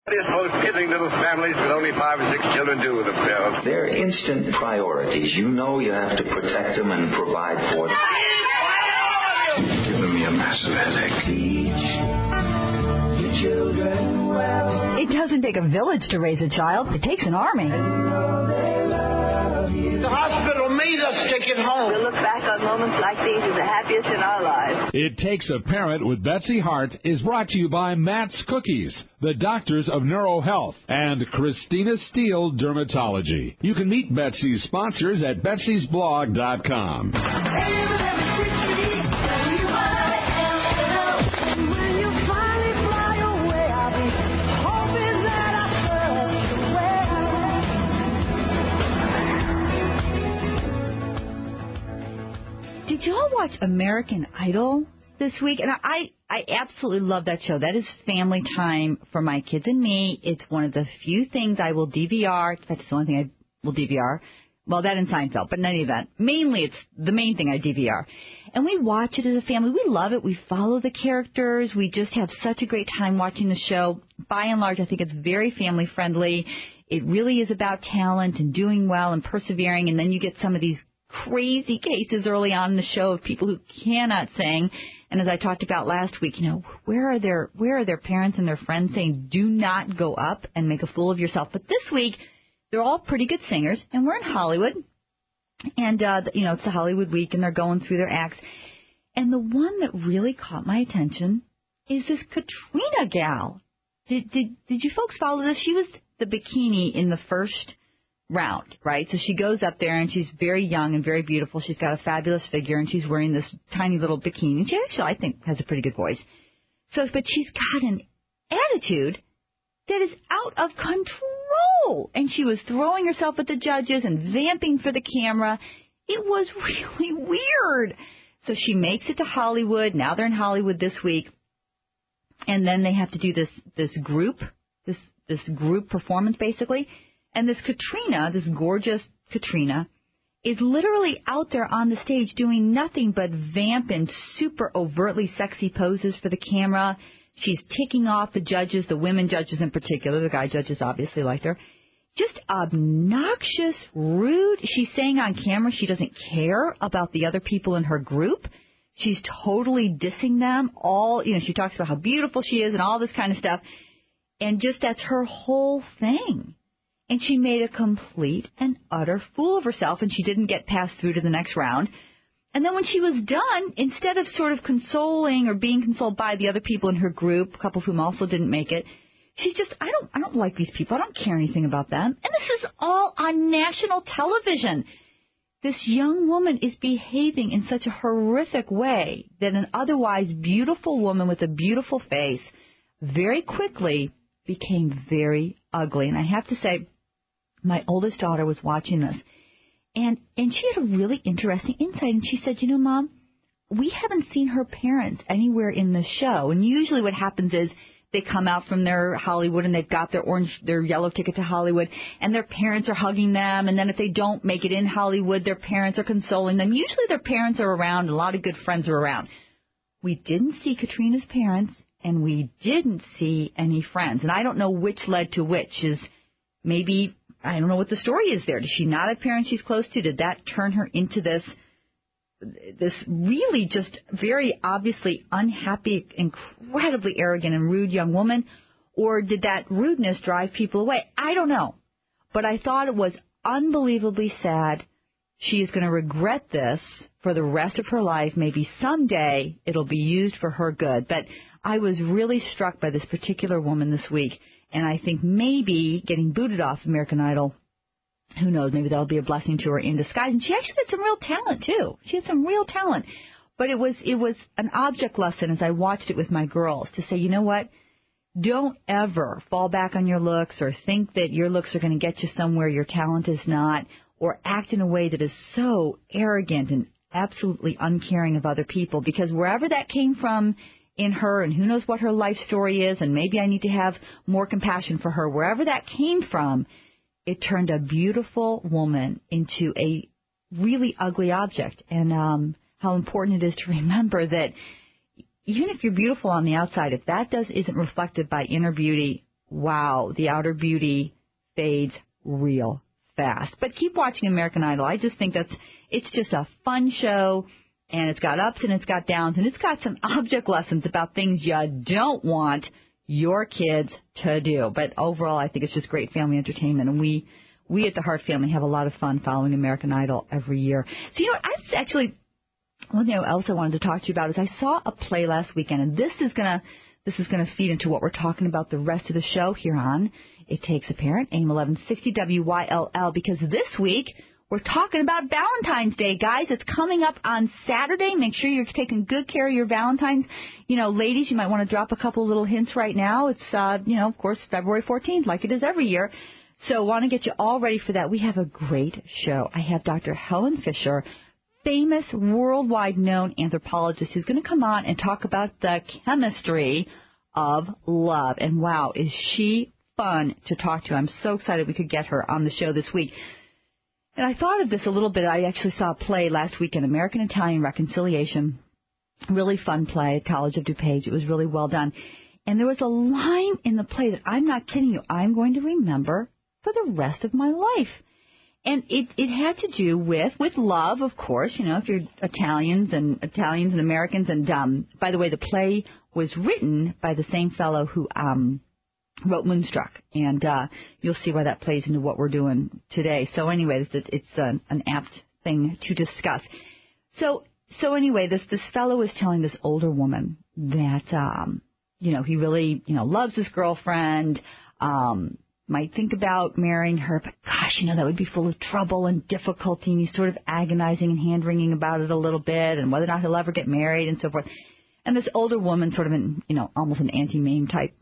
What is most kidding little families with only 5 or 6 children do with themselves? They're instant priorities. You know you have to protect them and provide for them. Giving me a massive headache. Teach your children well. It doesn't take a village to raise a child. It takes an army. The hospital made us take it home. We'll look back on moments like these as the happiest in our lives. It Takes a Parent with Betsy Hart is brought to you by Matt's Cookies, the Doctors of Neuro Health, and Christina Steele Dermatology. You can meet Betsy's sponsors at betsysblog.com. Did y'all watch American Idol this week? And I absolutely love that show. That is family time for my kids and me. It's one of the few things I will DVR. In fact, it's the only thing I will DVR. Well, that and Seinfeld, but in any event, mainly it's the main thing I DVR. And we watch it as a family. We love it. We follow the characters. We just have such a great time watching the show. By and large, I think it's very family friendly. It really is about talent and doing well and persevering. And then you get some of these crazy cases early on in the show of people who cannot sing. And as I talked about last week, where are their parents and their friends saying, do not go up and make a fool of yourself? But this week, they're all pretty good singers, and we're in Hollywood. And, it's the Hollywood week, and they're going through their acts. And the one that really caught my attention is this Katrina gal. Did you folks follow this? She was the bikini in the first round, right? So she goes up there, and she's very young and very beautiful. She's got a fabulous figure, and she's wearing this tiny little bikini. She actually, I think, has a pretty good voice. But she's got an attitude that is out of control. And she was throwing herself at the judges and vamping for the camera. It was really weird. So she makes it to Hollywood. Now they're in Hollywood this week. And then they have to do this group performance, basically. And this Katrina, this gorgeous Katrina, is literally out there on the stage doing nothing but vamp in super overtly sexy poses for the camera. She's ticking off the judges, the women judges in particular. The guy judges obviously liked her. Just obnoxious, rude. She's saying on camera she doesn't care about the other people in her group. She's totally dissing them all. She talks about how beautiful she is and all this kind of stuff. And just that's her whole thing. And she made a complete and utter fool of herself, and she didn't get passed through to the next round. And then when she was done, instead of sort of consoling or being consoled by the other people in her group, a couple of whom also didn't make it, she's just, I don't like these people. I don't care anything about them. And this is all on national television. This young woman is behaving in such a horrific way that an otherwise beautiful woman with a beautiful face very quickly became very ugly. And I have to say, my oldest daughter was watching this, and she had a really interesting insight. And she said, Mom, we haven't seen her parents anywhere in the show. And usually what happens is they come out from their Hollywood and they've got their yellow ticket to Hollywood, and their parents are hugging them. And then if they don't make it in Hollywood, their parents are consoling them. Usually their parents are around. A lot of good friends are around. We didn't see Katrina's parents, and we didn't see any friends. And I don't know which led to which. Maybe, I don't know what the story is there. Does she not have parents she's close to? Did that turn her into this really just very obviously unhappy, incredibly arrogant and rude young woman? Or did that rudeness drive people away? I don't know. But I thought it was unbelievably sad. She is going to regret this for the rest of her life. Maybe someday it'll be used for her good. But I was really struck by this particular woman this week. And I think maybe getting booted off American Idol, who knows, maybe that'll be a blessing to her in disguise. And she actually had some real talent, too. She had some real talent. But it was an object lesson as I watched it with my girls to say, you know what? Don't ever fall back on your looks or think that your looks are going to get you somewhere your talent is not, or act in a way that is so arrogant and absolutely uncaring of other people. Because wherever that came from in her, and who knows what her life story is, and maybe I need to have more compassion for her. Wherever that came from, it turned a beautiful woman into a really ugly object. And how important it is to remember that even if you're beautiful on the outside, if that isn't reflected by inner beauty, wow, the outer beauty fades real fast. But keep watching American Idol. I just think it's just a fun show, and it's got ups and it's got downs, and it's got some object lessons about things you don't want your kids to do. But overall, I think it's just great family entertainment, and we at the Hart family have a lot of fun following American Idol every year. So, one thing else I wanted to talk to you about is I saw a play last weekend, and this is gonna feed into what we're talking about the rest of the show here on It Takes a Parent, AIM 1160 WYLL, because this week we're talking about Valentine's Day, guys. It's coming up on Saturday. Make sure you're taking good care of your Valentine's. Ladies, you might want to drop a couple of little hints right now. It's, of course, February 14th, like it is every year. So want to get you all ready for that. We have a great show. I have Dr. Helen Fisher, famous worldwide known anthropologist, who's going to come on and talk about the chemistry of love. And wow, is she fun to talk to. I'm so excited we could get her on the show this week. And I thought of this a little bit. I actually saw a play last weekend, American Italian Reconciliation. Really fun play at College of DuPage. It was really well done. And there was a line in the play that I'm not kidding you, I'm going to remember for the rest of my life. And it had to do with love, of course, if you're Italians and Americans. And by the way, the play was written by the same fellow who wrote Moonstruck. And you'll see why that plays into what we're doing today. So anyway, it's an apt thing to discuss. So anyway, this fellow is telling this older woman that, he really, loves his girlfriend, might think about marrying her, but gosh, that would be full of trouble and difficulty, and he's sort of agonizing and hand-wringing about it a little bit, and whether or not he'll ever get married and so forth. And this older woman, sort of almost an Auntie Mame type,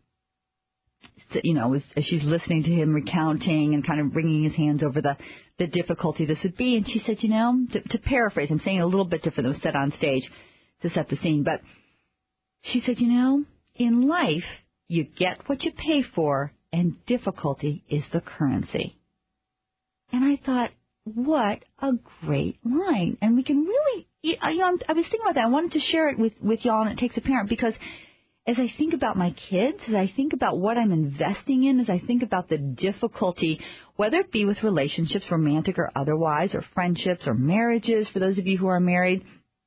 as she's listening to him recounting and kind of wringing his hands over the difficulty this would be, and she said, to paraphrase, I'm saying it a little bit different than was said on stage to set the scene, but she said, in life, you get what you pay for, and difficulty is the currency. And I thought, what a great line. And we can really, I was thinking about that. I wanted to share it with y'all, and It Takes a Parent, because as I think about my kids, as I think about what I'm investing in, as I think about the difficulty, whether it be with relationships, romantic or otherwise, or friendships or marriages, for those of you who are married,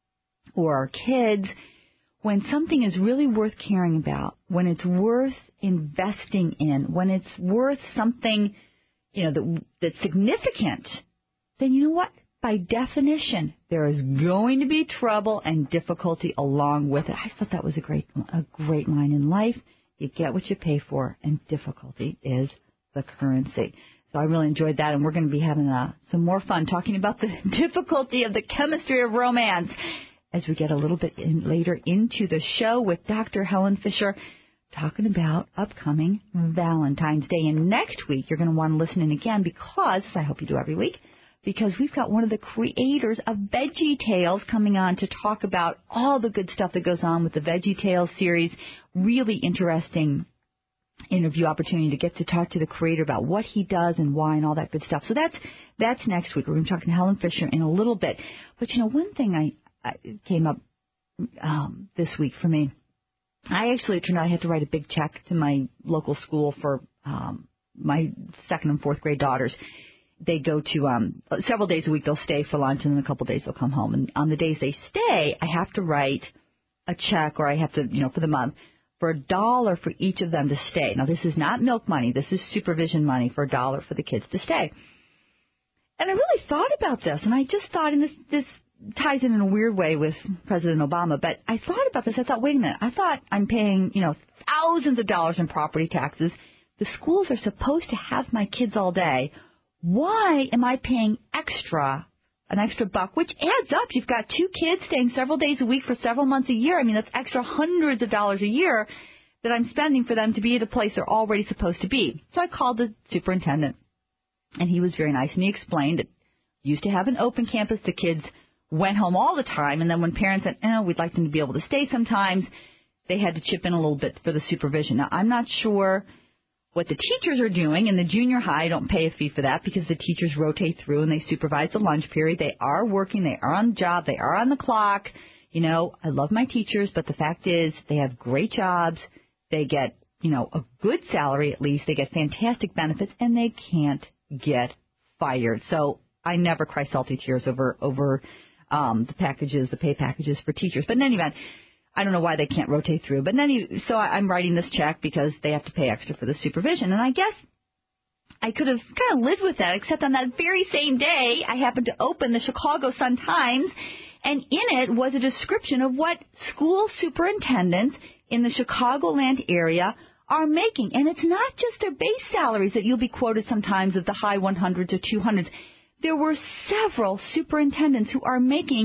or our kids, when something is really worth caring about, when it's worth investing in, when it's worth something, that's significant, then you know what? By definition, there is going to be trouble and difficulty along with it. I thought that was a great line in life. You get what you pay for, and difficulty is the currency. So I really enjoyed that, and we're going to be having some more fun talking about the difficulty of the chemistry of romance as we get a little bit later into the show with Dr. Helen Fisher, talking about upcoming Valentine's Day. And next week, you're going to want to listen in again because, I hope you do every week, because we've got one of the creators of Veggie Tales coming on to talk about all the good stuff that goes on with the Veggie Tales series. Really interesting interview opportunity to get to talk to the creator about what he does and why and all that good stuff. So that's next week. We're going to talk to Helen Fisher in a little bit. But, one thing I came up this week for me, I actually turned out I had to write a big check to my local school for my 2nd and 4th grade daughters. They go to several days a week. They'll stay for lunch, and then a couple of days they'll come home. And on the days they stay, I have to write a check, or I have to, for the month, for $1 for each of them to stay. Now, this is not milk money. This is supervision money for $1 for the kids to stay. And I really thought about this, and I just thought, and this ties in a weird way with President Obama, but I thought about this. I thought, wait a minute. I thought I'm paying, thousands of dollars in property taxes. The schools are supposed to have my kids all day. Why am I paying an extra buck, which adds up? You've got 2 kids staying several days a week for several months a year. I mean, that's extra hundreds of dollars a year that I'm spending for them to be at a place they're already supposed to be. So I called the superintendent, and he was very nice, and he explained that used to have an open campus. The kids went home all the time, and then when parents said, we'd like them to be able to stay sometimes, they had to chip in a little bit for the supervision. Now, I'm not sure what the teachers are doing. In the junior high, don't pay a fee for that because the teachers rotate through and they supervise the lunch period. They are working. They are on the job. They are on the clock. I love my teachers, but the fact is they have great jobs. They get a good salary at least. They get fantastic benefits, and they can't get fired. So I never cry salty tears over the pay packages for teachers. But in any event, I don't know why they can't rotate through. But so I'm writing this check because they have to pay extra for the supervision. And I guess I could have kind of lived with that, except on that very same day, I happened to open the Chicago Sun-Times, and in it was a description of what school superintendents in the Chicagoland area are making. And it's not just their base salaries that you'll be quoted sometimes of the high 100s or 200s. There were several superintendents who are making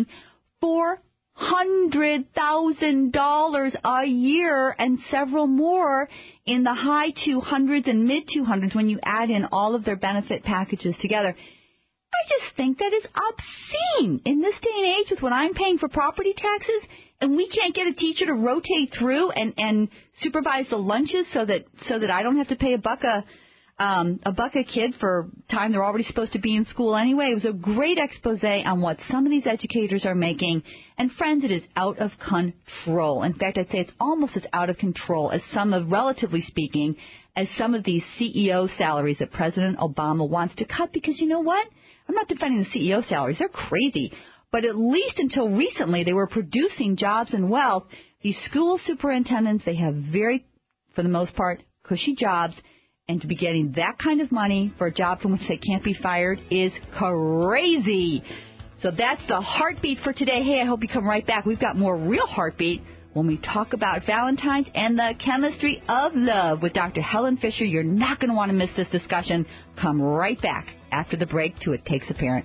$400,000 a year and several more in the high 200s and mid 200s when you add in all of their benefit packages together. I just think that is obscene in this day and age with what I'm paying for property taxes, and we can't get a teacher to rotate through and supervise the lunches so that I don't have to pay a buck a kid for time they're already supposed to be in school anyway. It was a great expose on what some of these educators are making. And friends, it is out of control. In fact, I'd say it's almost as out of control as relatively speaking, as some of these CEO salaries that President Obama wants to cut. Because you know what? I'm not defending the CEO salaries. They're crazy. But at least until recently, they were producing jobs and wealth. These school superintendents, they have for the most part, cushy jobs. And to be getting that kind of money for a job from which they can't be fired is crazy. So that's the heartbeat for today. Hey, I hope you come right back. We've got more real heartbeat when we talk about Valentine's and the chemistry of love with Dr. Helen Fisher. You're not going to want to miss this discussion. Come right back after the break to It Takes a Parent.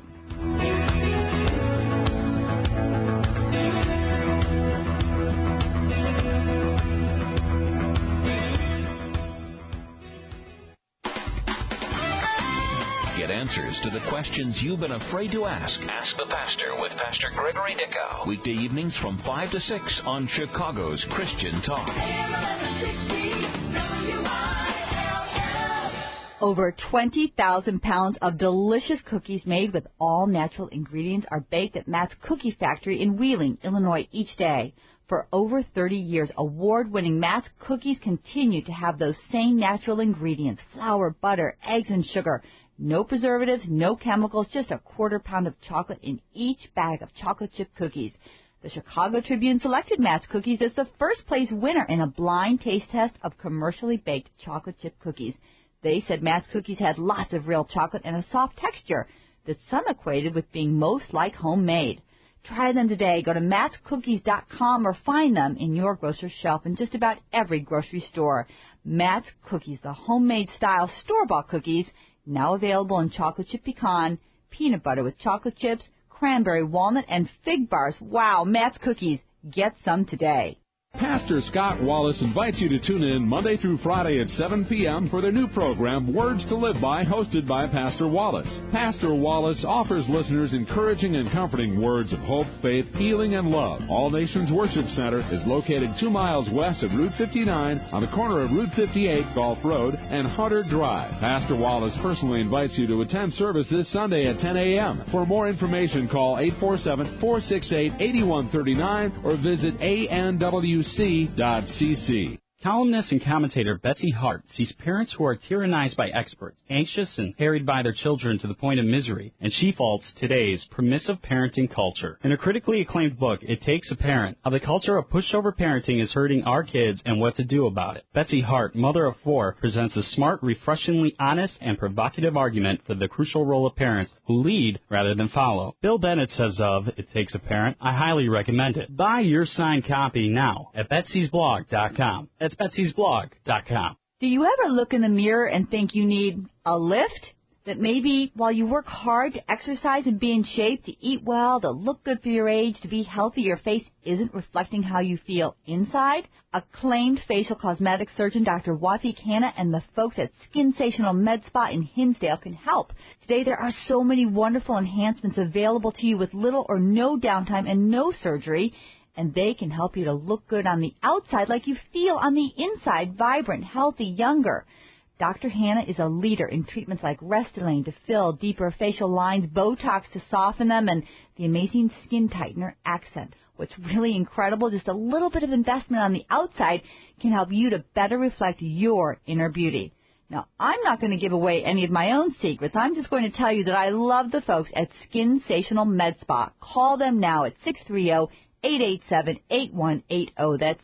Answers to the questions you've been afraid to ask. Ask the Pastor with Pastor Gregory Dickow. Weekday evenings from 5 to 6 on Chicago's Christian Talk. Over 20,000 pounds of delicious cookies made with all natural ingredients are baked at Matt's Cookie Factory in Wheeling, Illinois each day. For over 30 years, award-winning Matt's Cookies continue to have those same natural ingredients: flour, butter, eggs, and sugar. No preservatives, no chemicals, just a quarter pound of chocolate in each bag of chocolate chip cookies. The Chicago Tribune selected Matt's Cookies as the first place winner in a blind taste test of commercially baked chocolate chip cookies. They said Matt's Cookies had lots of real chocolate and a soft texture that some equated with being most like homemade. Try them today. Go to mattscookies.com or find them in your grocer's shelf in just about every grocery store. Matt's Cookies, the homemade style store-bought cookies, now available in chocolate chip pecan, peanut butter with chocolate chips, cranberry, walnut, and fig bars. Wow, Matt's Cookies. Get some today. Pastor Scott Wallace invites you to tune in Monday through Friday at 7 p.m. for their new program, Words to Live By, hosted by Pastor Wallace. Pastor Wallace offers listeners encouraging and comforting words of hope, faith, healing, and love. All Nations Worship Center is located 2 miles west of Route 59 on the corner of Route 58, Gulf Road, and Hunter Drive. Pastor Wallace personally invites you to attend service this Sunday at 10 a.m. For more information, call 847-468-8139 or visit anwc.cc. Columnist and commentator Betsy Hart sees parents who are tyrannized by experts, anxious and harried by their children to the point of misery, and she faults today's permissive parenting culture. In her critically acclaimed book, It Takes a Parent, How the Culture of Pushover Parenting is Hurting Our Kids and What to Do About It, Betsy Hart, mother of 4, presents a smart, refreshingly honest, and provocative argument for the crucial role of parents who lead rather than follow. Bill Bennett says of It Takes a Parent, I highly recommend it. Buy your signed copy now at betsysblog.com. That's betsysblog.com. Do you ever look in the mirror and think you need a lift? That maybe while you work hard to exercise and be in shape, to eat well, to look good for your age, to be healthy, your face isn't reflecting how you feel inside? Acclaimed facial cosmetic surgeon Dr. Wathique Hanna and the folks at Skinsational Med Spa in Hinsdale can help. Today there are so many wonderful enhancements available to you with little or no downtime and no surgery. And they can help you to look good on the outside like you feel on the inside, vibrant, healthy, younger. Dr. Hanna is a leader in treatments like Restylane to fill deeper facial lines, Botox to soften them, and the amazing skin tightener Accent. What's really incredible, just a little bit of investment on the outside can help you to better reflect your inner beauty. Now, I'm not going to give away any of my own secrets. I'm just going to tell you that I love the folks at Skinsational Med Spa. Call them now at 630-887-8180. That's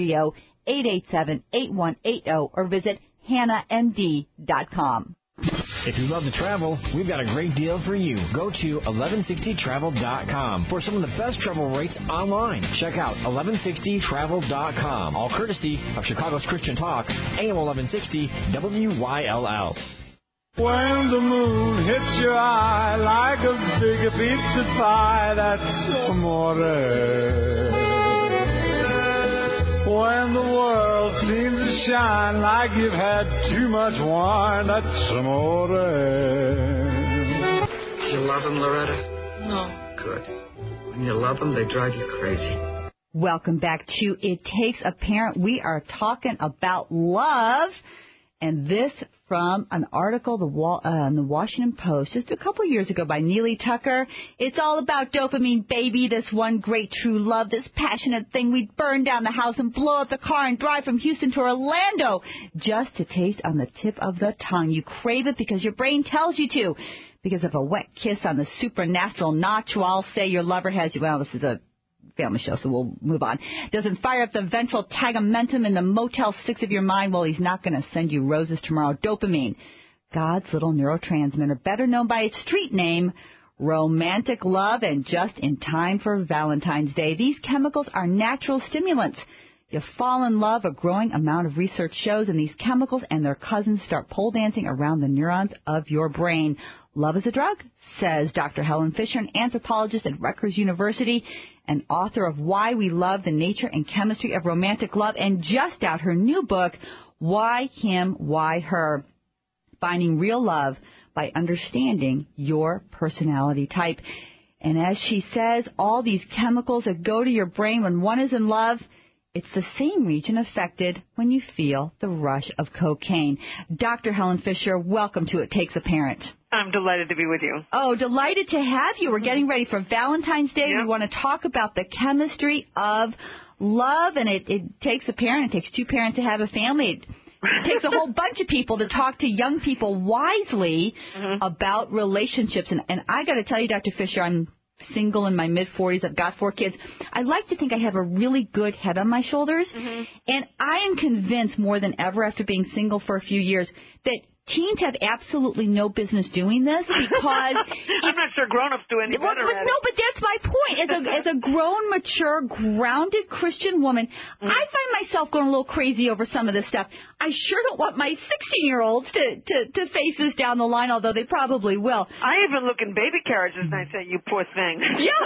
630-887-8180, or visit hannahmd.com. If you love to travel, we've got a great deal for you. Go to 1160travel.com for some of the best travel rates online. Check out 1160travel.com. All courtesy of Chicago's Christian Talk, AM 1160 WYLL. When the moon hits your eye like a big pizza pie, that's amore. When the world seems to shine like you've had too much wine, that's amore. You love him, Loretta? No. Good. When you love them, they drive you crazy. Welcome back to It Takes a Parent. We are talking about love, and this from an article in the Washington Post just a couple years ago by Neely Tucker. It's all about dopamine, baby, this one great true love, this passionate thing. We'd burn down the house and blow up the car and drive from Houston to Orlando just to taste on the tip of the tongue. You crave it because your brain tells you to. Because of a wet kiss on the supernatural notch while, say, your lover has you. Well, this is a family show, so we'll move on. Doesn't fire up the ventral tegmentum in the Motel 6 of your mind. Well, he's not going to send you roses tomorrow. Dopamine, God's little neurotransmitter, better known by its street name, romantic love, and just in time for Valentine's Day. These chemicals are natural stimulants. You fall in love, a growing amount of research shows, and these chemicals and their cousins start pole dancing around the neurons of your brain. Love is a drug, says Dr. Helen Fisher, an anthropologist at Rutgers University, and author of Why We Love, the Nature and Chemistry of Romantic Love, and just out her new book, Why Him, Why Her? Finding Real Love by Understanding Your Personality Type. And as she says, all these chemicals that go to your brain when one is in love, it's the same region affected when you feel the rush of cocaine. Dr. Helen Fisher, welcome to It Takes a Parent. I'm delighted to be with you. Oh, delighted to have you. We're getting ready for Valentine's Day. Yep. We want to talk about the chemistry of love, and it takes a parent. It takes two parents to have a family. It takes a whole bunch of people to talk to young people wisely about relationships. And I got to tell you, Dr. Fisher, I'm single in my mid-40s. I've got 4 kids. I like to think I have a really good head on my shoulders. And I am convinced more than ever after being single for a few years that teens have absolutely no business doing this because I'm not sure grown-ups do any better at it. No, but that's my point. As a grown, mature, grounded Christian woman, I find myself going a little crazy over some of this stuff. I sure don't want my 16-year-olds to face this down the line, although they probably will. I even look in baby carriages and I say, "You poor thing."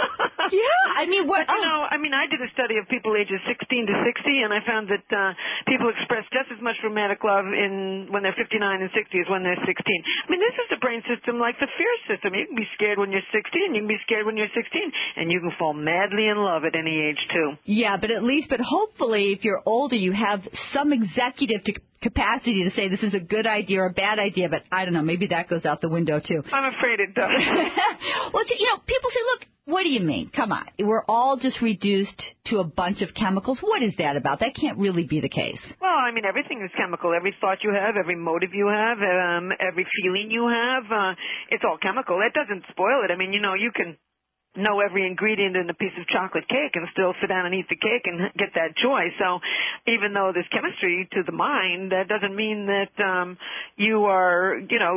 Yeah. I mean, what? But, I did a study of people ages 16 to 60, and I found that people express just as much romantic love when they're 59 and 60 as when they're 16. I mean, this is a brain system like the fear system. You can be scared when you're 16, you can be scared when you're 16, and you can fall madly in love at any age, too. Yeah, but hopefully, if you're older, you have some executive capacity to say this is a good idea or a bad idea, but I don't know, maybe that goes out the window, too. I'm afraid it does. Well, people say, look, what do you mean? Come on. We're all just reduced to a bunch of chemicals. What is that about? That can't really be the case. Well, I mean, everything is chemical. Every thought you have, every motive you have, every feeling you have, it's all chemical. That doesn't spoil it. I mean, you can know every ingredient in a piece of chocolate cake and still sit down and eat the cake and get that joy. So even though there's chemistry to the mind, that doesn't mean that you are,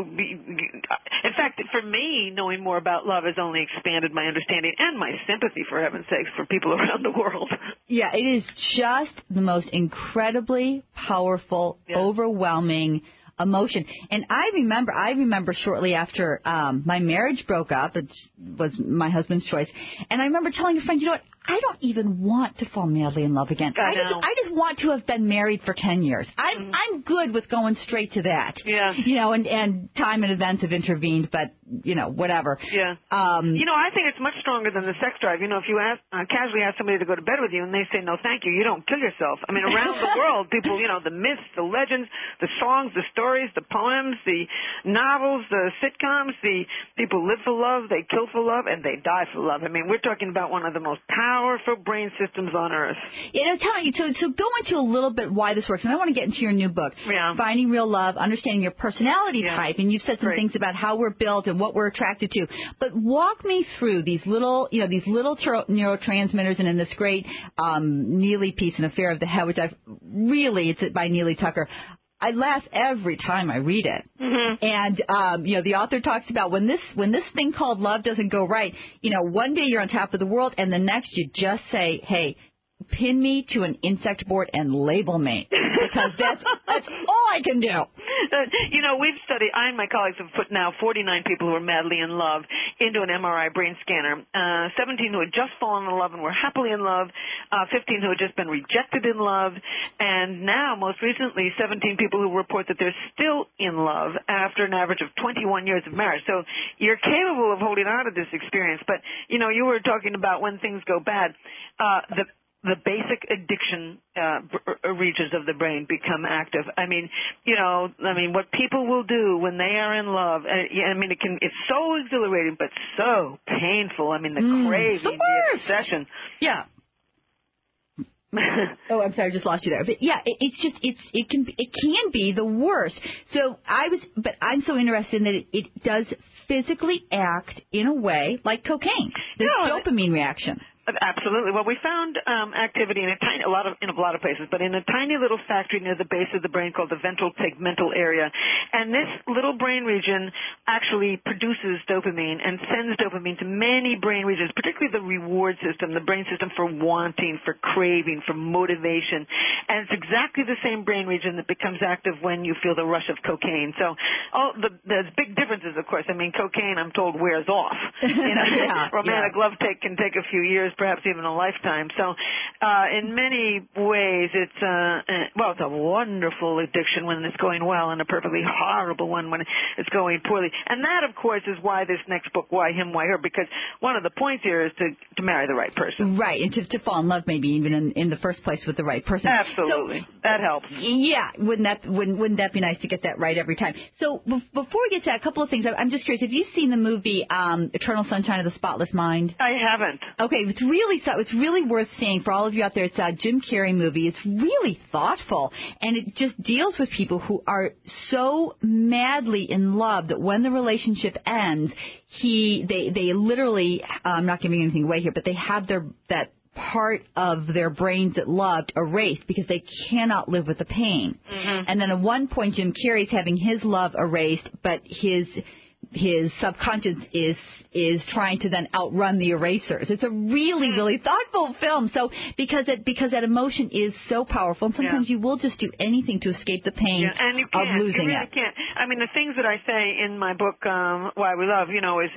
in fact, for me, knowing more about love has only expanded my understanding and my sympathy, for heaven's sakes, for people around the world. Yeah, it is just the most incredibly powerful, overwhelming emotion. And I remember shortly after my marriage broke up, it was my husband's choice, and I remember telling a friend, you know what, I don't even want to fall madly in love again. I just want to have been married for 10 years. I'm good with going straight to that. Yeah. And time and events have intervened, but whatever. Yeah. I think it's much stronger than the sex drive. If you casually ask somebody to go to bed with you and they say no thank you, you don't kill yourself. I mean, around the world, people, the myths, the legends, the songs, the stories, the poems, the novels, the sitcoms, the people live for love, they kill for love, and they die for love. I mean, we're talking about one of the most powerful brain systems on earth. Tell me, so go into a little bit why this works, and I want to get into your new book, Finding Real Love, Understanding Your Personality Type, and you've said some things about how we're built and what we're attracted to. But walk me through these little neurotransmitters, and in this great Neely piece, An Affair of the Head, which it's by Neely Tucker. I laugh every time I read it. Mm-hmm. And, the author talks about when this thing called love doesn't go right, one day you're on top of the world and the next you just say, hey, pin me to an insect board and label me, because that's all I can do. We've studied, I and my colleagues have put now 49 people who are madly in love into an MRI brain scanner, 17 who had just fallen in love and were happily in love, 15 who had just been rejected in love, and now, most recently, 17 people who report that they're still in love after an average of 21 years of marriage. So you're capable of holding on to this experience. But, you were talking about when things go bad. The basic addiction regions of the brain become active. What people will do when they are in love, it's so exhilarating but so painful. The craving, the obsession. Yeah. Oh, I'm sorry, I just lost you there. But yeah, it can be the worst. So I'm so interested in that it does physically act in a way like cocaine. This dopamine reaction. Absolutely. Well, we found activity in a lot of places, but in a tiny little factory near the base of the brain called the ventral tegmental area. And this little brain region actually produces dopamine and sends dopamine to many brain regions, particularly the reward system, the brain system for wanting, for craving, for motivation. And it's exactly the same brain region that becomes active when you feel the rush of cocaine. So there's big differences, of course. Cocaine, I'm told, wears off. Romantic love can take a few years, perhaps even a lifetime. So in many ways, it's a wonderful addiction when it's going well, and a perfectly horrible one when it's going poorly. And that, of course, is why this next book, Why Him, Why Her, because one of the points here is to marry the right person. Right, and to fall in love maybe even in the first place with the right person. Absolutely. So, that helps. Yeah, wouldn't that be nice to get that right every time? So before we get to that, a couple of things. I'm just curious, have you seen the movie Eternal Sunshine of the Spotless Mind? I haven't. Okay, it's really worth seeing for all of you out there. It's a Jim Carrey movie. It's really thoughtful, and it just deals with people who are so madly in love that when the relationship ends, they literally, I'm not giving anything away here, but they have that part of their brains that loved erased because they cannot live with the pain. Mm-hmm. And then at one point, Jim Carrey's having his love erased, but his subconscious is trying to then outrun the erasers. It's a really, really thoughtful film. So because that emotion is so powerful, and sometimes you will just do anything to escape the pain of losing it. Can't. The things that I say in my book, Why We Love, is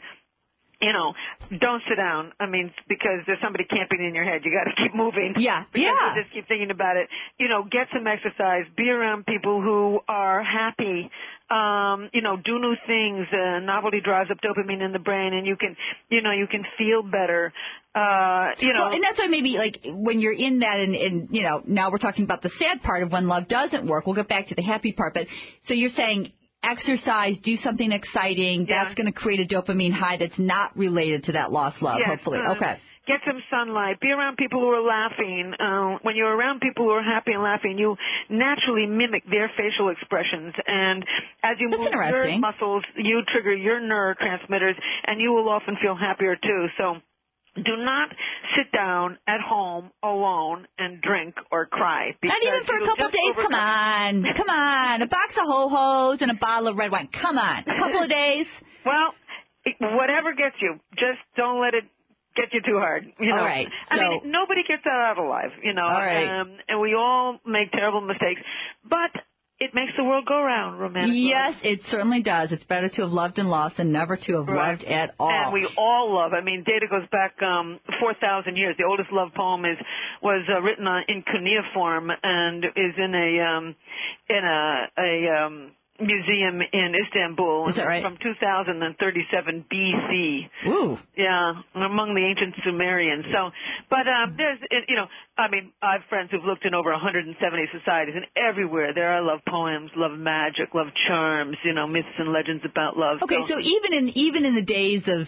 don't sit down. Because there's somebody camping in your head. You got to keep moving. Yeah. Because you just keep thinking about it. Get some exercise. Be around people who are happy. Do new things. Novelty drives up dopamine in the brain, and you can feel better. Well, and that's why maybe when you're in that, and now we're talking about the sad part of when love doesn't work. We'll get back to the happy part, but so you're saying exercise, do something exciting. Yeah. That's going to create a dopamine high that's not related to that lost love, hopefully. Okay. Get some sunlight. Be around people who are laughing. When you're around people who are happy and laughing, you naturally mimic their facial expressions. And as you move your muscles, you trigger your neurotransmitters, and you will often feel happier too. So do not sit down at home alone and drink or cry. Not even for a couple of days. Come on. A box of Ho-Hos and a bottle of red wine. Come on. A couple of days. Well, whatever gets you, just don't let it get you too hard. All right. Nobody gets out alive, All right. And we all make terrible mistakes. But it makes the world go round, romantic love. Yes, it certainly does. It's better to have loved and lost than never to have loved at all. And we all love. Data goes back 4,000 years. The oldest love poem was written in cuneiform and is in museum in Istanbul. Is that right? From 2037 BC. Ooh. Yeah, among the ancient Sumerians. So, but there's, I have friends who've looked in over 170 societies, and everywhere there are love poems, love magic, love charms, myths and legends about love. Okay, so even in the days of,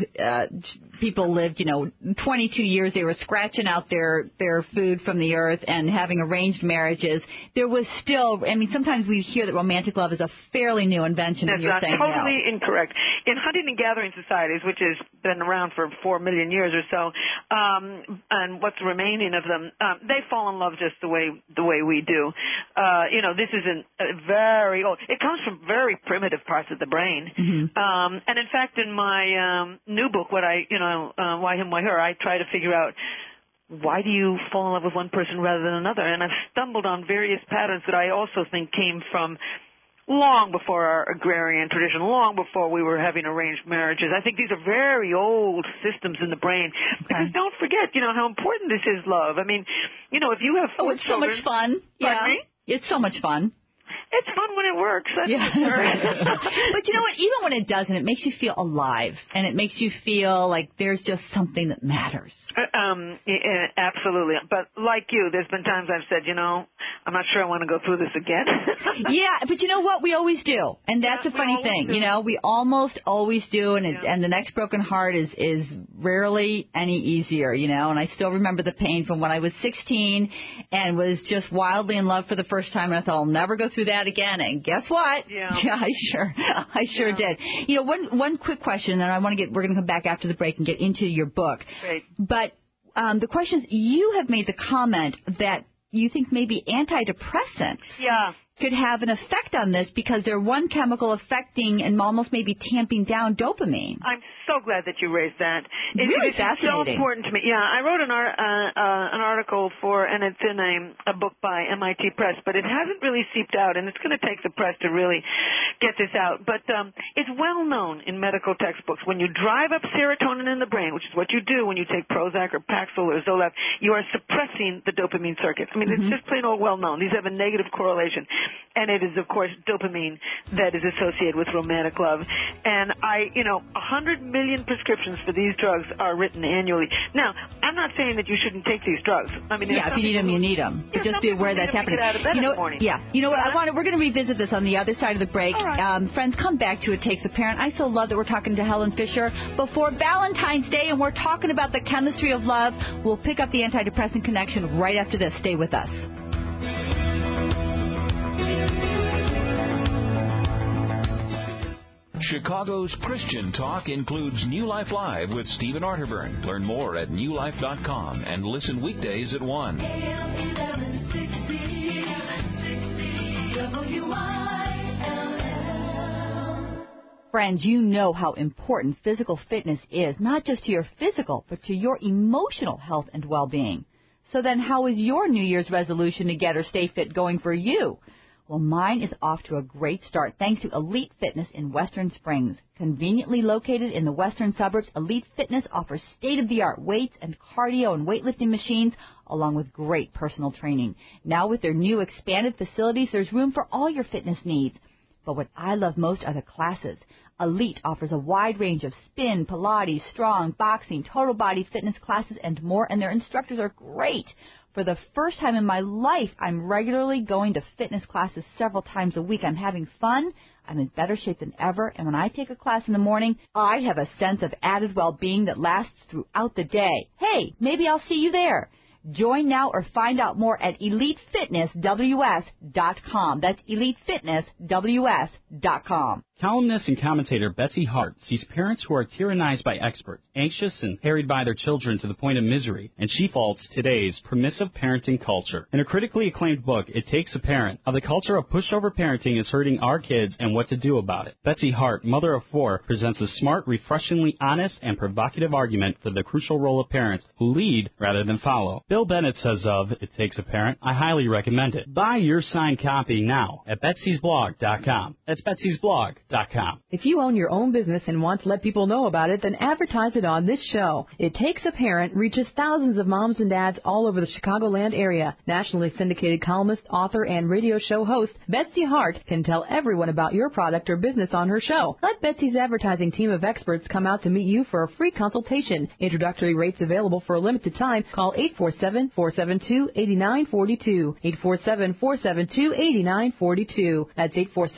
people lived, 22 years, they were scratching out their food from the earth and having arranged marriages. There was still, sometimes we hear that romantic love is a fairly new invention. That's and you're saying totally no. incorrect. In hunting and gathering societies, which has been around for 4 million years or so, and what's remaining of them, they fall in love just the way we do. This isn't very old. It comes from very primitive parts of the brain. Mm-hmm. And in fact, in my new book, Why Him, Why Her, I try to figure out, why do you fall in love with one person rather than another? And I've stumbled on various patterns that I also think came from long before our agrarian tradition, long before we were having arranged marriages. I think these are very old systems in the brain. Because don't forget, how important this is, love. If you have 4 it's children, so much fun. Yeah, it's so much fun. It's fun when it works. That's for sure. But you know what? Even when it doesn't, it makes you feel alive, and it makes you feel like there's just something that matters. Absolutely. But like you, there's been times I've said, I'm not sure I want to go through this again. Yeah, but you know what? We always do, and that's a funny thing. Do. We almost always do, and the next broken heart is rarely any easier. And I still remember the pain from when I was 16 and was just wildly in love for the first time, and I thought I'll never go through that again. And guess what? Yeah, I sure did. One quick question, and then we're going to come back after the break and get into your book. Great. But the question is, you have made the comment that you think maybe antidepressants could have an effect on this because they're one chemical affecting and almost maybe tamping down dopamine. I'm so glad that you raised that. Really it's fascinating. so important to me. Yeah, I wrote an article and it's in a book by MIT Press, but it hasn't really seeped out, and it's going to take the press to really get this out. But it's well known in medical textbooks. When you drive up serotonin in the brain, which is what you do when you take Prozac or Paxil or Zoloft, you are suppressing the dopamine circuit. It's just plain old well known. These have a negative correlation. And it is, of course, dopamine that is associated with romantic love. And 100 million prescriptions for these drugs are written annually. Now, I'm not saying that you shouldn't take these drugs. If you need them, you need them. But just be aware that's happening. Get out of bed in the morning. Yeah. You know what? We're going to revisit this on the other side of the break. All right. Friends, come back to It Takes a Parent. I so love that we're talking to Helen Fisher before Valentine's Day, and we're talking about the chemistry of love. We'll pick up the antidepressant connection right after this. Stay with us. Chicago's Christian Talk includes New Life Live with Stephen Arterburn. Learn more at newlife.com and listen weekdays at 1. Friends, you know how important physical fitness is, not just to your physical, but to your emotional health and well-being. So then how is your New Year's resolution to get or stay fit going for you? Well, mine is off to a great start thanks to Elite Fitness in Western Springs. Conveniently located in the western suburbs, Elite Fitness offers state-of-the-art weights and cardio and weightlifting machines, along with great personal training. Now with their new expanded facilities, there's room for all your fitness needs. But what I love most are the classes. Elite offers a wide range of spin, Pilates, strong, boxing, total body fitness classes, and more, and their instructors are great. For the first time in my life, I'm regularly going to fitness classes several times a week. I'm having fun. I'm in better shape than ever. And when I take a class in the morning, I have a sense of added well-being that lasts throughout the day. Hey, maybe I'll see you there. Join now or find out more at EliteFitnessWS.com. That's EliteFitnessWS.com. Columnist and commentator Betsy Hart sees parents who are tyrannized by experts, anxious and harried by their children to the point of misery, and she faults today's permissive parenting culture. In her critically acclaimed book, It Takes a Parent, How the Culture of Pushover Parenting is Hurting Our Kids and What to Do About It. Betsy Hart, mother of 4, presents a smart, refreshingly honest, and provocative argument for the crucial role of parents who lead rather than follow. Bill Bennett says of It Takes a Parent, I highly recommend it. Buy your signed copy now at betsysblog.com. That's betsysblog.com. If you own your own business and want to let people know about it, then advertise it on this show. It Takes a Parent reaches thousands of moms and dads all over the Chicagoland area. Nationally syndicated columnist, author, and radio show host Betsy Hart can tell everyone about your product or business on her show. Let Betsy's advertising team of experts come out to meet you for a free consultation. Introductory rates available for a limited time. Call 847-472-8942. 847-472-8942. That's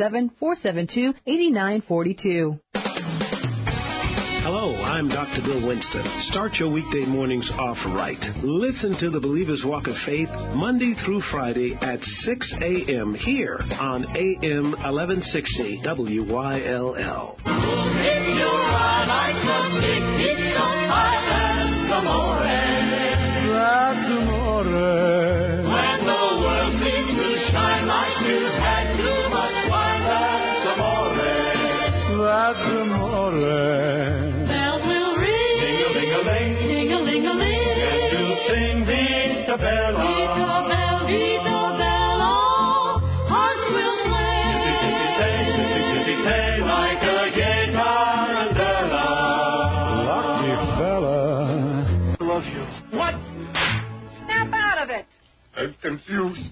847-472-8942. Hello, I'm Dr. Bill Winston. Start your weekday mornings off right. Listen to the Believer's Walk of Faith Monday through Friday at 6 a.m. here on AM 1160 WYLL. If your eye like the big fish on island, amore. That's amore. When the world seems to shine like you've had too much wine, that's amore. That's amore. Bells will ring, ding-a-ling-a-ling, ding-a-ling-a-ling, and you'll sing Vita Bella, Vita Bella, Vita Bella, hearts will play, tippy-tippy-tay, like a gay tarantella. Lucky fella. I love you. What? Snap out of it. I'm confused.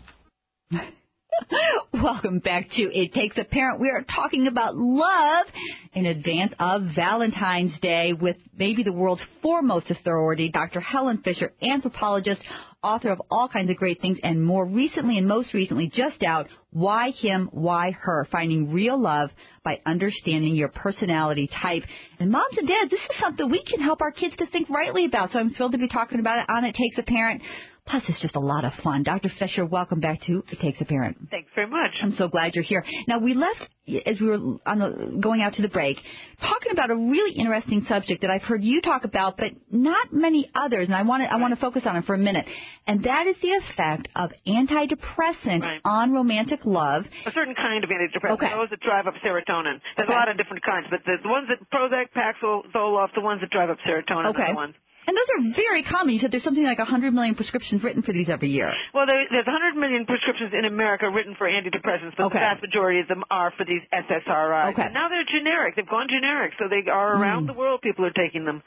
Welcome back to It Takes a Parent. We are talking about love in advance of Valentine's Day with maybe the world's foremost authority, Dr. Helen Fisher, anthropologist, author of all kinds of great things, and most recently, just out, Why Him, Why Her? Finding Real Love by Understanding Your Personality Type. And moms and dads, this is something we can help our kids to think rightly about, so I'm thrilled to be talking about it on It Takes a Parent. Plus, it's just a lot of fun. Dr. Fisher, welcome back to It Takes a Parent. Thanks very much. I'm so glad you're here. Now, we left, as we were going out to the break, talking about a really interesting subject that I've heard you talk about, but not many others, and I want to focus on it for a minute, and that is the effect of antidepressant on romantic love. A certain kind of antidepressant, okay. Those that drive up serotonin. There's a lot of different kinds, but the ones that Prozac, Paxil, Zoloft, the ones that drive up serotonin are the ones. And those are very common. You said there's something like 100 million prescriptions written for these every year. Well, there's 100 million prescriptions in America written for antidepressants, but the vast majority of them are for these SSRIs. And now they're generic. They've gone generic, so they are around the world. People are taking them.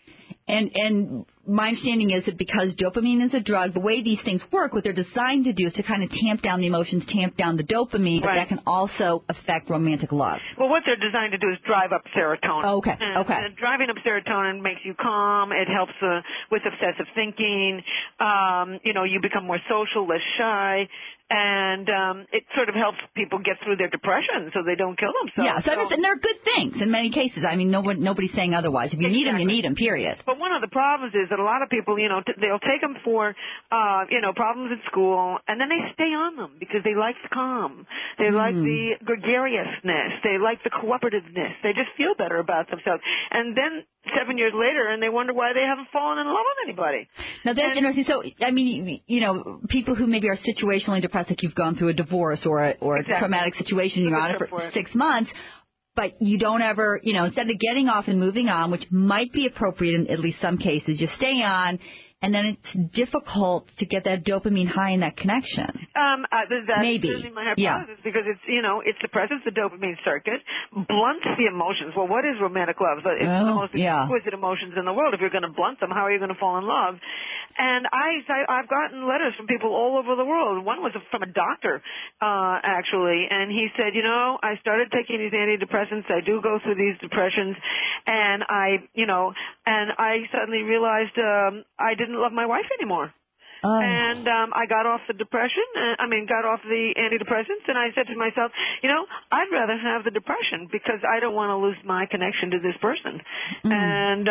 And my understanding is that because dopamine is a drug, the way these things work, what they're designed to do is to kind of tamp down the emotions, tamp down the dopamine, but that can also affect romantic love. Well, what they're designed to do is drive up serotonin. And driving up serotonin makes you calm. It helps with obsessive thinking. You become more social, less shy. And it sort of helps people get through their depression so they don't kill themselves. Yeah, and they're good things in many cases. I mean, nobody's saying otherwise. If you need them, you need them, period. But one of the problems is that a lot of people, they'll take them for, problems at school, and then they stay on them because they like the calm. They like the gregariousness. They like the cooperativeness. They just feel better about themselves. And then 7 years later, and they wonder why they haven't fallen in love with anybody. Now, that's interesting. So, I mean, people who maybe are situationally depressed, like you've gone through a divorce or a traumatic situation, you're on it for 6 months, but you don't ever, instead of getting off and moving on, which might be appropriate in at least some cases, you stay on, and then it's difficult to get that dopamine high in that connection. Maybe. My hypothesis, because it suppresses the dopamine circuit, blunts the emotions. Well, what is romantic love? It's one of the most exquisite emotions in the world. If you're going to blunt them, how are you going to fall in love? And I've gotten letters from people all over the world. One was from a doctor, actually, and he said, I started taking these antidepressants. I do go through these depressions, and I suddenly realized I didn't love my wife anymore. And I got off the got off the antidepressants, and I said to myself, I'd rather have the depression because I don't want to lose my connection to this person. And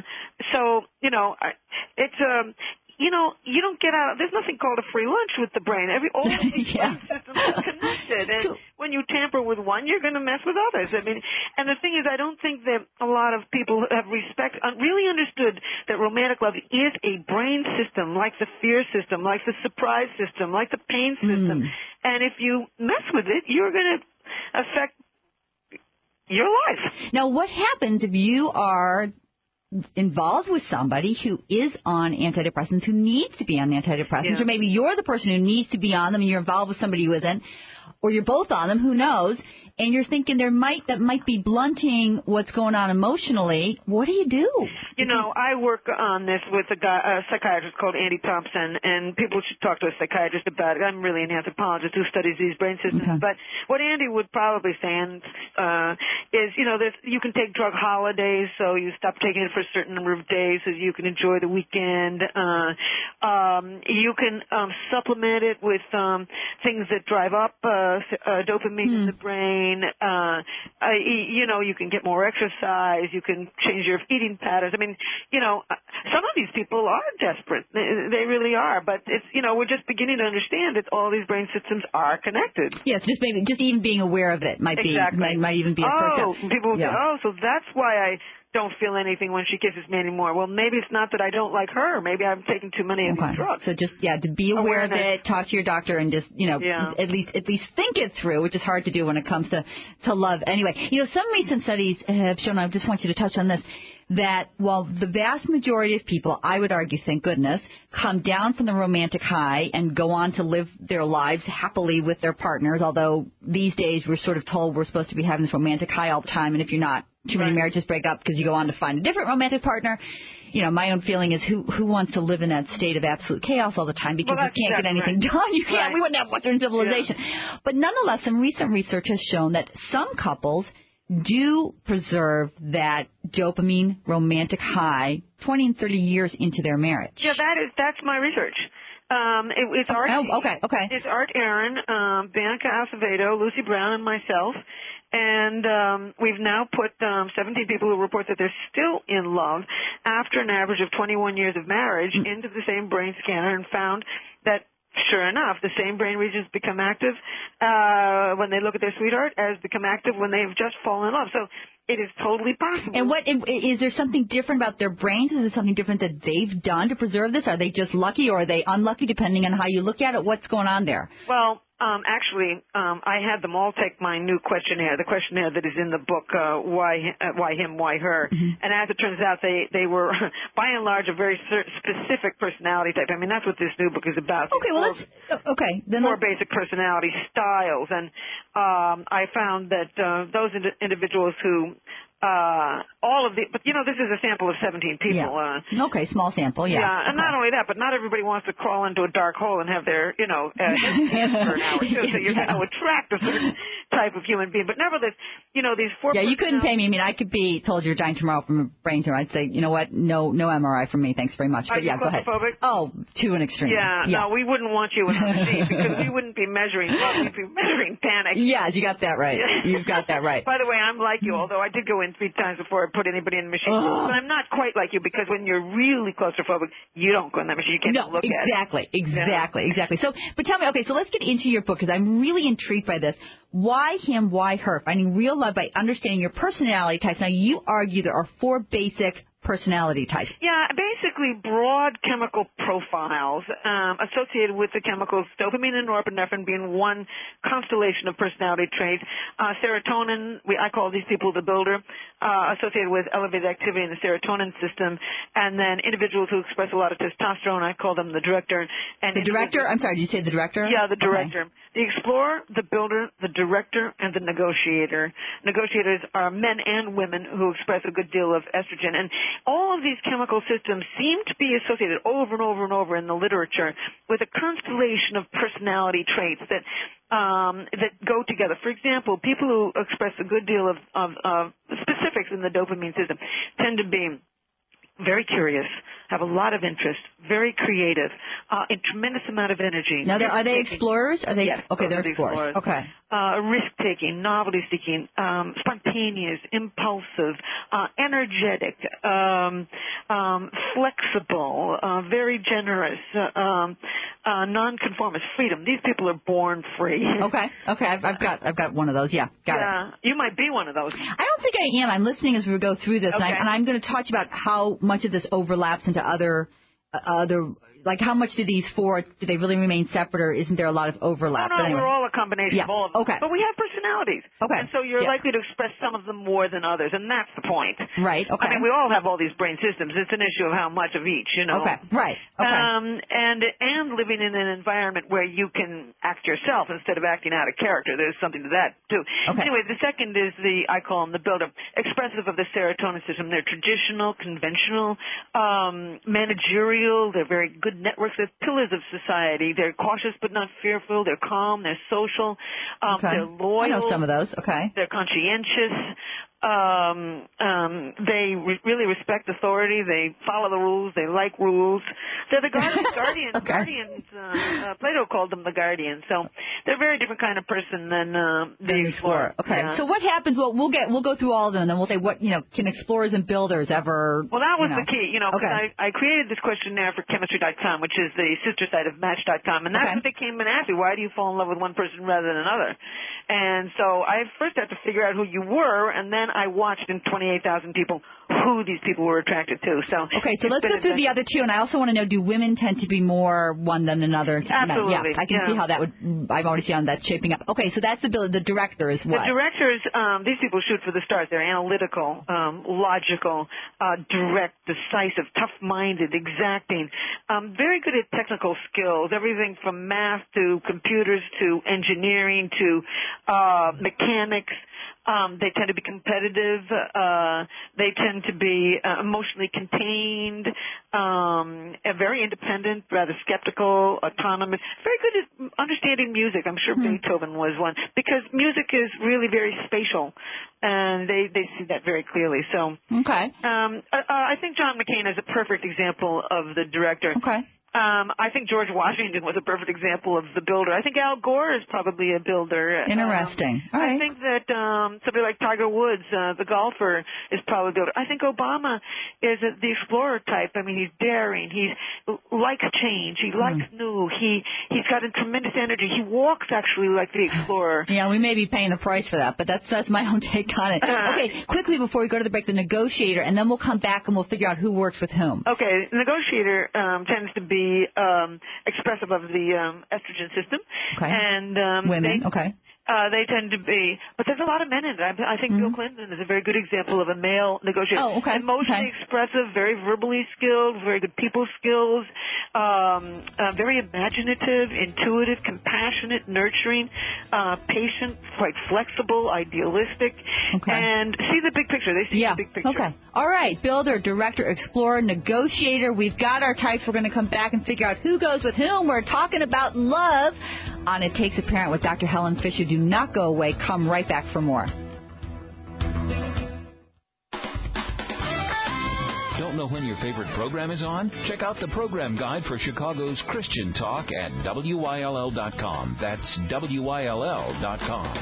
it's you don't get out. There's nothing called a free lunch with the brain. All of these brain systems are connected, and when you tamper with one, you're going to mess with others. I mean, and the thing is, I don't think that a lot of people have really understood that romantic love is a brain system, like the fear system, like the surprise system, like the pain system. And if you mess with it, you're going to affect your life. Now, what happens if you are involved with somebody who is on antidepressants, who needs to be on antidepressants, or maybe you're the person who needs to be on them and you're involved with somebody who isn't, or you're both on them, who knows, and you're thinking that might be blunting what's going on emotionally. What do you do? You know, I work on this with a psychiatrist called Andy Thompson, and people should talk to a psychiatrist about it. I'm really an anthropologist who studies these brain systems. Okay. But what Andy would probably say is, you know, you can take drug holidays, so you stop taking it for a certain number of days so you can enjoy the weekend. You can supplement it with things that drive up dopamine in the brain. You know, you can get more exercise. You can change your eating patterns. I mean, you know, some of these people are desperate. They really are. But it's, you know, we're just beginning to understand that all these brain systems are connected. Yes, just even being aware of it might might even be a first step. People say, so that's why I don't feel anything when she kisses me anymore. Well, maybe it's not that I don't like her. Maybe I'm taking too many of these drugs. So just, to be aware of it, talk to your doctor, and just, you know, at least think it through, which is hard to do when it comes to love. Anyway, you know, some recent studies have shown, I just want you to touch on this, that while the vast majority of people, I would argue, thank goodness, come down from the romantic high and go on to live their lives happily with their partners, although these days we're sort of told we're supposed to be having this romantic high all the time, and if you're not, too many marriages break up because you go on to find a different romantic partner. You know, my own feeling is who wants to live in that state of absolute chaos all the time because you can't get anything done. You can't. We wouldn't have Western civilization. Yeah. But nonetheless, some recent research has shown that some couples do preserve that dopamine romantic high 20 and 30 years into their marriage. Yeah, that's my research. It's Art. Okay. It's Art Aaron, Bianca Acevedo, Lucy Brown, and myself. And we've now put 17 people who report that they're still in love after an average of 21 years of marriage into the same brain scanner, and found that, sure enough, the same brain regions become active when they look at their sweetheart as become active when they've just fallen in love. So it is totally possible. And is there something different about their brains? Is there something different that they've done to preserve this? Are they just lucky, or are they unlucky, depending on how you look at it? What's going on there? Well, actually, I had them all take my new questionnaire, the questionnaire that is in the book, Why Him, Why Her. Mm-hmm. And as it turns out, they were, by and large, a very specific personality type. I mean, that's what this new book is about. Okay, well, four basic personality styles. And I found that those individuals who but you know, this is a sample of 17 people. Yeah. Okay, small sample, yeah. Yeah, and not only that, but not everybody wants to crawl into a dark hole and have their, you know, for an hour too, so you're going to attract a certain type of human being. But nevertheless, you know, these four. Yeah, you couldn't pay me. I mean, I could be told you're dying tomorrow from a brain tumor. I'd say, you know what, no MRI from me, thanks very much. But yeah, go ahead. Oh, to an extreme. Yeah, no, we wouldn't want you in on the scene because we wouldn't be measuring love, we'd be measuring panic. Yeah, you got that right. You've got that right. By the way, I'm like you, although I did go in 3 times before I put anybody in the machine. But I'm not quite like you, because when you're really claustrophobic, you don't go in that machine. You can't look at it. Exactly. So, but tell me, okay, so let's get into your book, because I'm really intrigued by this. Why him, why her? Finding real love by understanding your personality types. Now, you argue there are 4 basic personality types. Yeah, basically broad chemical profiles associated with the chemicals dopamine and norepinephrine being one constellation of personality traits. Serotonin, I call these people the builder, associated with elevated activity in the serotonin system. And then individuals who express a lot of testosterone, I call them the director. And the director? I'm sorry, did you say the director? Yeah, the director. Okay. The explorer, the builder, the director, and the negotiator. Negotiators are men and women who express a good deal of estrogen. And all of these chemical systems seem to be associated over and over and over in the literature with a constellation of personality traits that go together. For example, people who express a good deal of specifics in the dopamine system tend to be very curious, have a lot of interest, very creative, a tremendous amount of energy. Now, are they explorers? Are they? Yes, okay, they're explorers. Okay. Risk-taking, novelty-seeking, spontaneous, impulsive, energetic, flexible, very generous, nonconformist, freedom. These people are born free. Okay. I've got one of those. Yeah, got it. You might be one of those. I don't think I am. I'm listening as we go through this, and I'm going to talk about how much of this overlaps into other like, how much do these four, do they really remain separate, or isn't there a lot of overlap? No, anyway. we're all a combination of all of them. Okay. But we have personalities. Okay. And so you're likely to express some of them more than others, and that's the point. Right, okay. I mean, we all have all these brain systems. It's an issue of how much of each, you know. Okay, right, okay. And living in an environment where you can act yourself instead of acting out a character. There's something to that, too. Okay. Anyway, the second is I call them the builder, expressive of the serotonin system. They're traditional, conventional, managerial. They're very good networks. They're pillars of society. They're cautious but not fearful. They're calm. They're social. They're loyal. I know some of those. Okay. They're conscientious. They really respect authority. They follow the rules. They like rules. They're the guardians. Okay. Guardians. Plato called them the guardians. So they're a very different kind of person than the explorer. Okay. Yeah. So what happens? Well, we'll go through all of them, and then we'll say what can explorers and builders ever? Well, that was the key. Because Okay. I created this questionnaire for chemistry.com, which is the sister site of Match.com, and that's what they came and asked me. Why do you fall in love with one person rather than another? And so I first had to figure out who you were, and then I watched in 28,000 people who these people were attracted to. So okay, so let's go through the other two, and I also want to know: do women tend to be more one than another? Absolutely. Yeah, I can see how that would. I've already seen that shaping up. Okay, so that's the director is what? The directors, these people shoot for the stars. They're analytical, logical, direct, decisive, tough-minded, exacting, very good at technical skills, everything from math to computers to engineering to mechanics. They tend to be competitive. They tend to be emotionally contained, very independent, rather skeptical, autonomous, very good at understanding music. I'm sure Beethoven was one, because music is really very spatial, and they see that very clearly. So, okay. I think John McCain is a perfect example of the director. Okay. I think George Washington was a perfect example of the builder. I think Al Gore is probably a builder. Interesting. All right. I think that somebody like Tiger Woods, the golfer, is probably a builder. I think Obama is the explorer type. I mean, he's daring. He likes change. He likes new. He's got a tremendous energy. He walks actually like the explorer. Yeah, we may be paying a price for that, but that's my own take on it. Okay, quickly before we go to the break, the negotiator, and then we'll come back and we'll figure out who works with whom. Okay, the negotiator tends to be expressive of the estrogen system. Okay. And women, they tend to be, but there's a lot of men in it. I think Bill Clinton is a very good example of a male negotiator. Oh, okay. Emotionally expressive, very verbally skilled, very good people skills, very imaginative, intuitive, compassionate, nurturing, patient, quite flexible, idealistic, and see the big picture. They see the big picture. Okay. All right. Builder, director, explorer, negotiator. We've got our types. We're going to come back and figure out who goes with whom. We're talking about love on It Takes a Parent with Dr. Helen Fisher. Do not go away. Come right back for more. Don't know when your favorite program is on? Check out the program guide for Chicago's Christian Talk at WYLL.com. That's WYLL.com.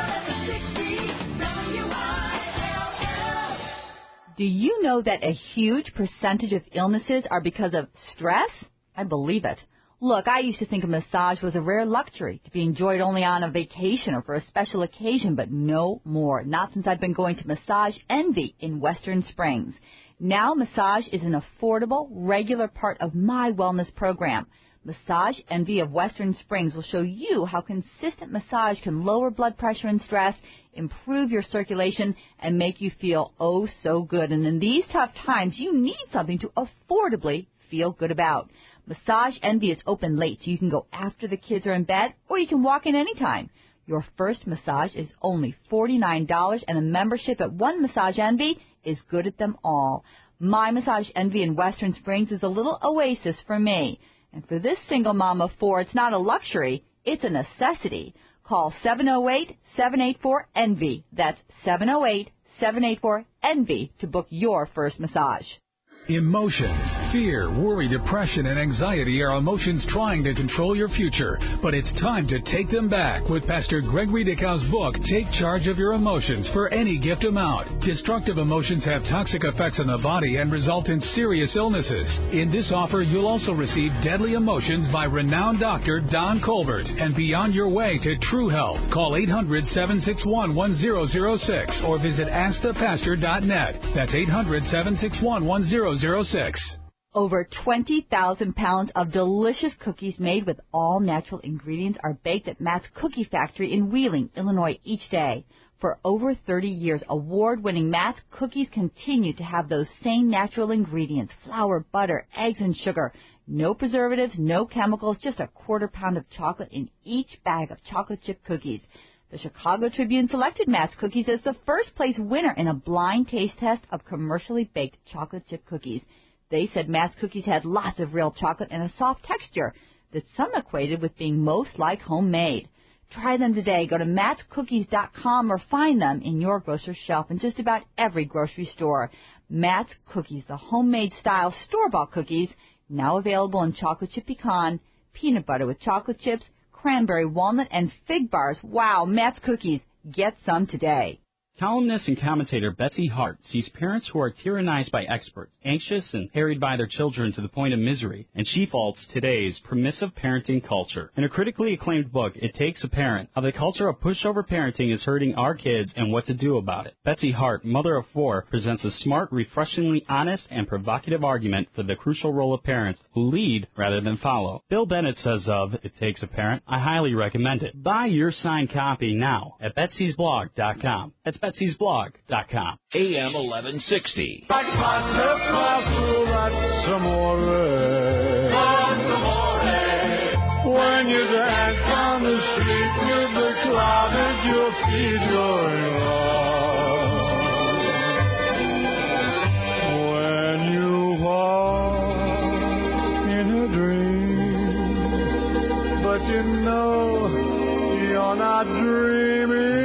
Do you know that a huge percentage of illnesses are because of stress? I believe it. Look, I used to think a massage was a rare luxury to be enjoyed only on a vacation or for a special occasion, but no more. Not since I've been going to Massage Envy in Western Springs. Now massage is an affordable, regular part of my wellness program. Massage Envy of Western Springs will show you how consistent massage can lower blood pressure and stress, improve your circulation, and make you feel oh so good. And in these tough times, you need something to affordably feel good about. Massage Envy is open late, so you can go after the kids are in bed, or you can walk in anytime. Your first massage is only $49, and a membership at one Massage Envy is good at them all. My Massage Envy in Western Springs is a little oasis for me. And for this single mom of four, it's not a luxury, it's a necessity. Call 708-784-ENVY. That's 708-784-ENVY to book your first massage. Emotions, fear, worry, depression, and anxiety are emotions trying to control your future. But it's time to take them back with Pastor Gregory Dickau's book, Take Charge of Your Emotions, for any gift amount. Destructive emotions have toxic effects on the body and result in serious illnesses. In this offer, you'll also receive Deadly Emotions by renowned Dr. Don Colbert and Be On Your Way to True Health. Call 800-761-1006 or visit AskThePastor.net. That's 800-761-1006. Over 20,000 pounds of delicious cookies made with all natural ingredients are baked at Matt's Cookie Factory in Wheeling, Illinois each day. For over 30 years, award-winning Matt's Cookies continue to have those same natural ingredients: flour, butter, eggs, and sugar. No preservatives, no chemicals, just a quarter pound of chocolate in each bag of chocolate chip cookies. The Chicago Tribune selected Matt's Cookies as the first-place winner in a blind taste test of commercially baked chocolate chip cookies. They said Matt's Cookies had lots of real chocolate and a soft texture that some equated with being most like homemade. Try them today. Go to mattscookies.com or find them in your grocer's shelf in just about every grocery store. Matt's Cookies, the homemade style store-bought cookies, now available in chocolate chip pecan, peanut butter with chocolate chips, cranberry, walnut, and fig bars. Wow, Matt's Cookies. Get some today. Columnist and commentator Betsy Hart sees parents who are tyrannized by experts, anxious and harried by their children to the point of misery, and she faults today's permissive parenting culture. In a critically acclaimed book, It Takes a Parent, How the Culture of Pushover Parenting is Hurting Our Kids and What to Do About It. Betsy Hart, mother of four, presents a smart, refreshingly honest, and provocative argument for the crucial role of parents who lead rather than follow. Bill Bennett says of It Takes a Parent, I highly recommend it. Buy your signed copy now at betsysblog.com. That's betsysblog.com. AM 1160. When you dance on the street with the cloud at your feet going on. When you walk in a dream, but you know you're not dreaming.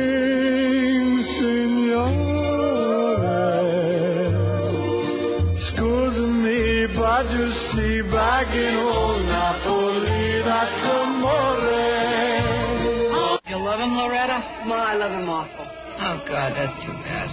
But you see back in old Napoli, that's amore. You love him, Loretta? Well, I love him awful. Oh, God, that's too bad.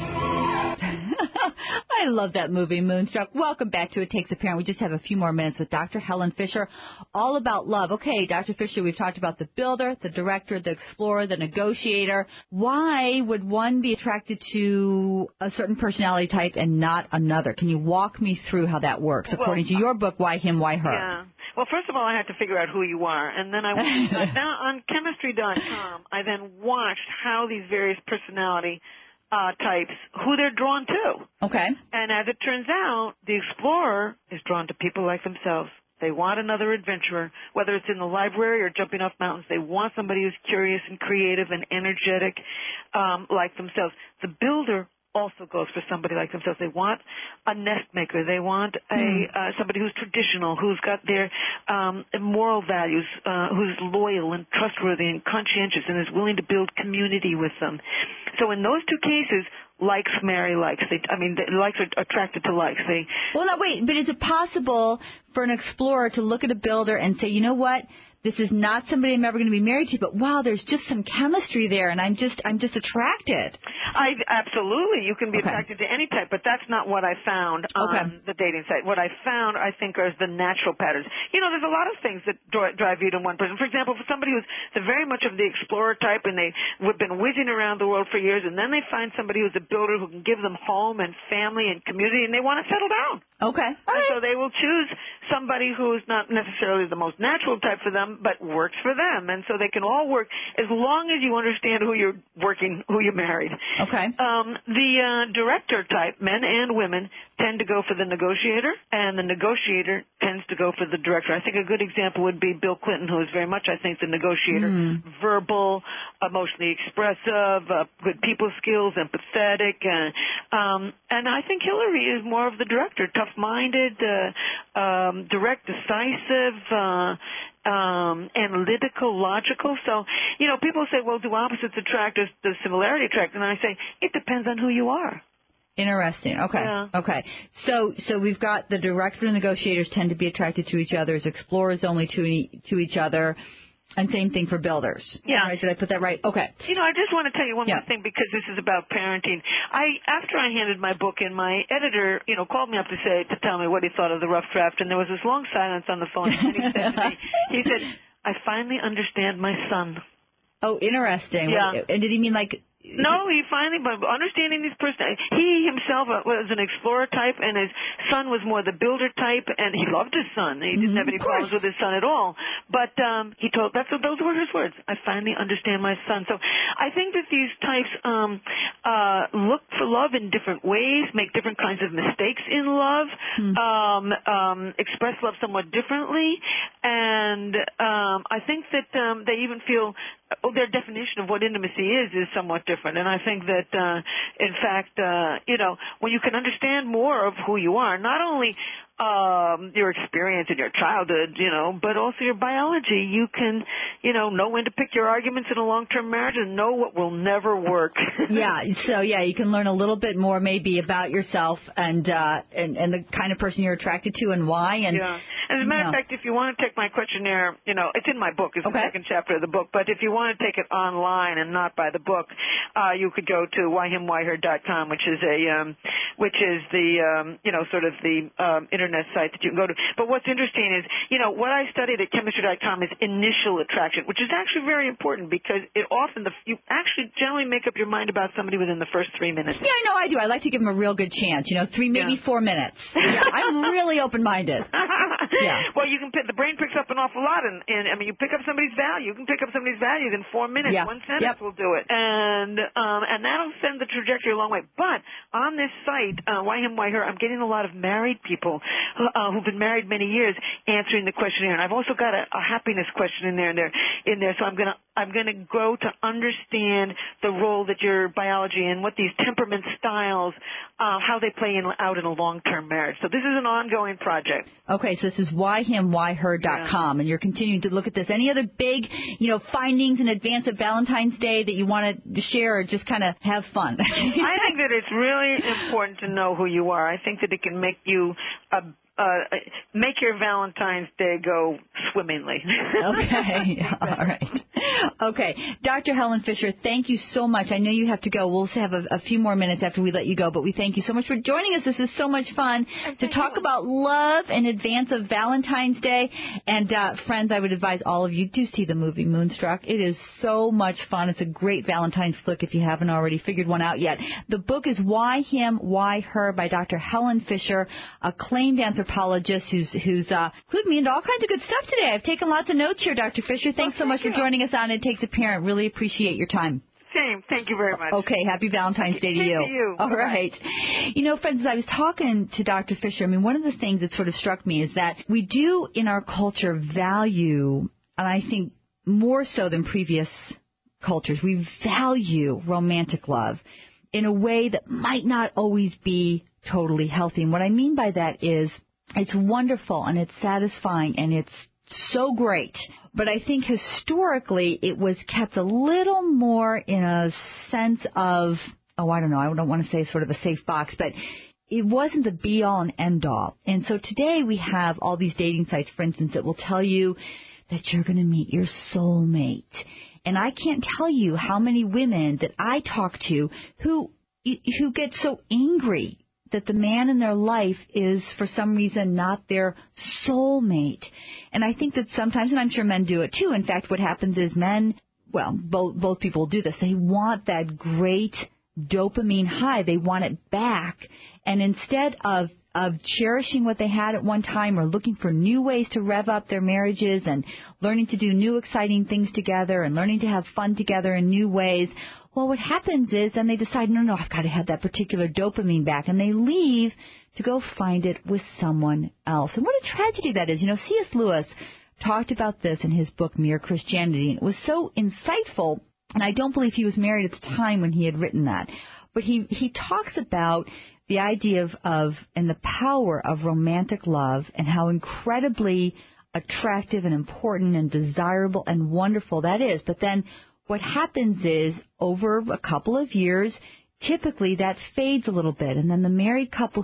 I love that movie, Moonstruck. Welcome back to It Takes a Parent. We just have a few more minutes with Dr. Helen Fisher, all about love. Okay, Dr. Fisher, we've talked about the builder, the director, the explorer, the negotiator. Why would one be attracted to a certain personality type and not another? Can you walk me through how that works? According to your book, Why Him, Why Her? Yeah. Well, first of all, I had to figure out who you are, and then I went now on chemistry.com. I then watched how these various personality types, who they're drawn to. Okay. And as it turns out, the explorer is drawn to people like themselves. They want another adventurer, whether it's in the library or jumping off mountains. They want somebody who's curious and creative and energetic like themselves. The builder also goes for somebody like themselves. They want a nest maker. They want somebody who's traditional, who's got their moral values, who's loyal and trustworthy and conscientious and is willing to build community with them. So in those two cases, likes marry likes. Likes are attracted to likes. Well, now wait, but is it possible for an explorer to look at a builder and say, you know what? This is not somebody I'm ever going to be married to, but wow, there's just some chemistry there, and I'm just attracted. Absolutely, you can be attracted to any type, but that's not what I found on the dating site. What I found, I think, are the natural patterns. You know, there's a lot of things that drive you to one person. For example, for somebody who's very much of the explorer type, and they've been whizzing around the world for years, and then they find somebody who's a builder who can give them home and family and community, and they want to settle down. Okay. And so they will choose somebody who's not necessarily the most natural type for them, but works for them. And so they can all work as long as you understand who you're married. Okay. The director type, men and women, tend to go for the negotiator, and the negotiator tends to go for the director. I think a good example would be Bill Clinton, who is very much, I think, the negotiator. Verbal, emotionally expressive, good people skills, empathetic. And I think Hillary is more of the director, tough-minded, direct, decisive, analytical, logical. So, you know, people say, well, do opposites attract or does similarity attract? And I say, it depends on who you are. Interesting. Okay. Yeah. Okay. So we've got the director and negotiators tend to be attracted to each other, explorers only to each other, and same thing for builders. Yeah. Right, did I put that right? Okay. You know, I just want to tell you one more thing because this is about parenting. After I handed my book in, my editor, called me up to tell me what he thought of the rough draft, and there was this long silence on the phone, and he said to me, he said, I finally understand my son. Oh, interesting. Yeah. And did he mean like No, he finally, by understanding these personalities, he himself was an explorer type, and his son was more the builder type, and he loved his son. He didn't have any problems with his son at all. But he told, those were his words. I finally understand my son. So I think that these types look for love in different ways, make different kinds of mistakes in love, express love somewhat differently, and I think that they even feel their definition of what intimacy is somewhat different. And I think that, in fact, when you can understand more of who you are, not only your experience in your childhood, but also your biology, you can, know when to pick your arguments in a long-term marriage and know what will never work. You can learn a little bit more maybe about yourself and the kind of person you're attracted to and why. And as a matter of fact, if you want to take my questionnaire, it's in my book. It's the second chapter of the book. But if you want to take it online and not by the book, you could go to whyhimwhyher.com, which is the sort of the internet site that you can go to. But what's interesting is, what I studied at chemistry.com is initial attraction, which is actually very important because you actually generally make up your mind about somebody within the first 3 minutes. Yeah, I know I do. I like to give them a real good chance. 4 minutes. Yeah, I'm really open-minded. Well, the brain picks up an awful lot, and I mean, you pick up somebody's value. You can pick up somebody's value in 4 minutes. Yeah. One sentence will do it, and that'll send the trajectory a long way. But on this site, Why Him, Why Her, I'm getting a lot of married people who've been married many years answering the questionnaire, and I've also got a happiness question in there. So I'm gonna go to understand the role that your biology and what these temperament styles, how they play out in a long-term marriage. So this is an ongoing project. Okay, so this is whyhimwhyher.com, and you're continuing to look at this. Any other big, findings in advance of Valentine's Day that you want to share, or just kind of have fun? I think that it's really important to know who you are. I think that it can make you make your Valentine's Day go swimmingly. Okay. All right. Okay. Dr. Helen Fisher, thank you so much. I know you have to go. We'll have a few more minutes after we let you go, but we thank you so much for joining us. This is so much fun to talk about love in advance of Valentine's Day. And, friends, I would advise all of you to see the movie Moonstruck. It is so much fun. It's a great Valentine's flick if you haven't already figured one out yet. The book is Why Him, Why Her by Dr. Helen Fisher, acclaimed anthropologist who's clued me into all kinds of good stuff today. I've taken lots of notes here, Dr. Fisher. Thanks so much for joining us on It Takes a Parent. Really appreciate your time. Same. Thank you very much. Okay. Happy Valentine's Day to you. Same to you. All right. Friends, as I was talking to Dr. Fisher, one of the things that sort of struck me is that we do in our culture value, and I think more so than previous cultures, we value romantic love in a way that might not always be totally healthy. And what I mean by that is it's wonderful and it's satisfying and it's so great. But I think historically it was kept a little more in a sense of, I don't want to say sort of a safe box, but it wasn't the be-all and end-all. And so today we have all these dating sites, for instance, that will tell you that you're going to meet your soulmate. And I can't tell you how many women that I talk to who get so angry that the man in their life is, for some reason, not their soulmate. And I think that sometimes, and I'm sure men do it too, in fact, what happens is men, both people do this, they want that great dopamine high. They want it back. And instead of cherishing what they had at one time or looking for new ways to rev up their marriages and learning to do new exciting things together and learning to have fun together in new ways, well, what happens is then they decide, no, I've got to have that particular dopamine back, and they leave to go find it with someone else. And what a tragedy that is. C.S. Lewis talked about this in his book, Mere Christianity, and it was so insightful, and I don't believe he was married at the time when he had written that. But he talks about the idea of and the power of romantic love and how incredibly attractive and important and desirable and wonderful that is. But then what happens is, over a couple of years, typically that fades a little bit, and then the married couple